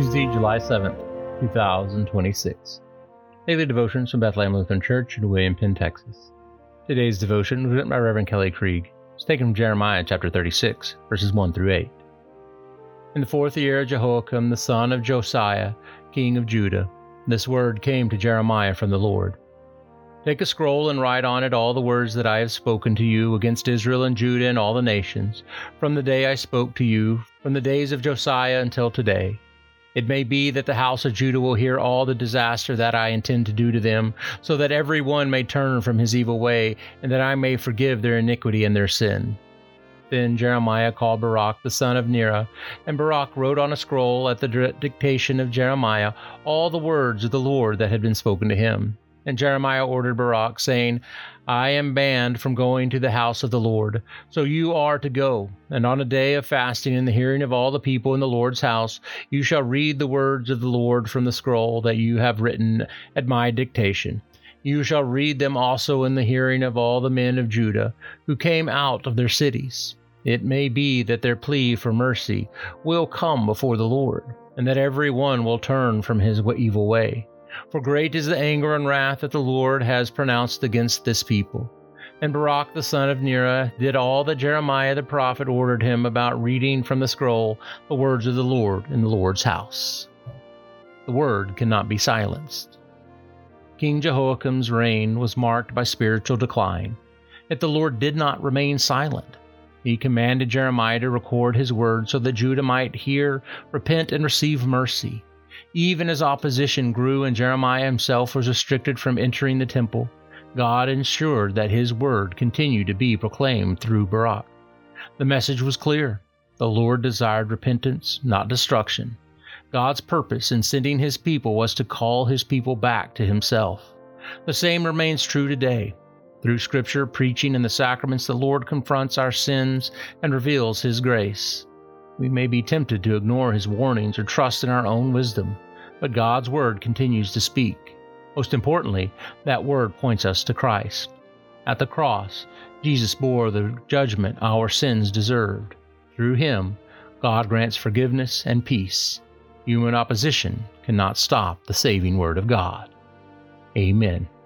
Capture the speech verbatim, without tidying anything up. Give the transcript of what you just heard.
Tuesday, July seventh, two thousand twenty-six. Daily Devotions from Bethlehem Lutheran Church in William Penn, Texas. Today's devotion was written by Reverend Kelly Krieg. It's taken from Jeremiah chapter thirty-six, verses one through eight. In the fourth year of Jehoiakim, the son of Josiah, king of Judah, this word came to Jeremiah from the Lord. Take a scroll and write on it all the words that I have spoken to you against Israel and Judah and all the nations, from the day I spoke to you, from the days of Josiah until today. It may be that the house of Judah will hear all the disaster that I intend to do to them, so that every one may turn from his evil way, and that I may forgive their iniquity and their sin. Then Jeremiah called Baruch the son of Neriah, and Baruch wrote on a scroll at the dictation of Jeremiah all the words of the Lord that had been spoken to him. And Jeremiah ordered Baruch, saying, I am banned from going to the house of the Lord, so you are to go. And on a day of fasting in the hearing of all the people in the Lord's house, you shall read the words of the Lord from the scroll that you have written at my dictation. You shall read them also in the hearing of all the men of Judah, who came out of their cities. It may be that their plea for mercy will come before the Lord, and that every one will turn from his evil way. For great is the anger and wrath that the Lord has pronounced against this people. And Baruch the son of Neriah did all that Jeremiah the prophet ordered him about reading from the scroll the words of the Lord in the Lord's house. The word cannot be silenced. King Jehoiakim's reign was marked by spiritual decline, yet the Lord did not remain silent. He commanded Jeremiah to record his word so that Judah might hear, repent, and receive mercy. Even as opposition grew and Jeremiah himself was restricted from entering the temple, God ensured that his word continued to be proclaimed through Baruch. The message was clear. The Lord desired repentance, not destruction. God's purpose in sending his people was to call his people back to himself. The same remains true today. Through Scripture, preaching, and the sacraments, the Lord confronts our sins and reveals his grace. We may be tempted to ignore his warnings or trust in our own wisdom, but God's word continues to speak. Most importantly, that word points us to Christ. At the cross, Jesus bore the judgment our sins deserved. Through him, God grants forgiveness and peace. Human opposition cannot stop the saving word of God. Amen.